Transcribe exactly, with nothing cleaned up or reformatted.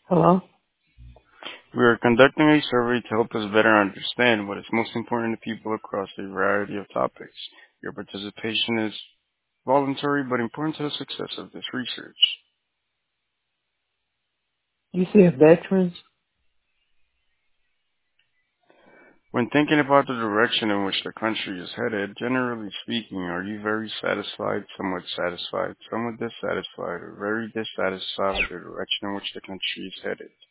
Hello? We are conducting a survey to help us better understand what is most important to people across a variety of topics. Your participation is voluntary but important to the success of this research. You said veterans? When thinking about the direction in which the country is headed, generally speaking, are you very satisfied, somewhat satisfied, somewhat dissatisfied, or very dissatisfied with the direction in which the country is headed?